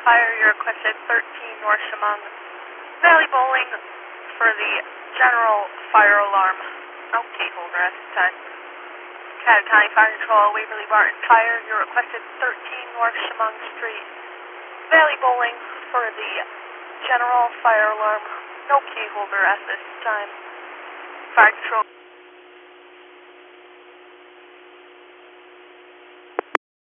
Fire, you requested 13 North Chemung Valley Bowling for the general fire alarm. Okay, hold the rest of the time. Caddo County Fire Control, Waverly Barton Fire, you requested 13 North Chemung Street Valley Bowling for the general fire alarm. Okay, hold the rest of this time. Fire Control.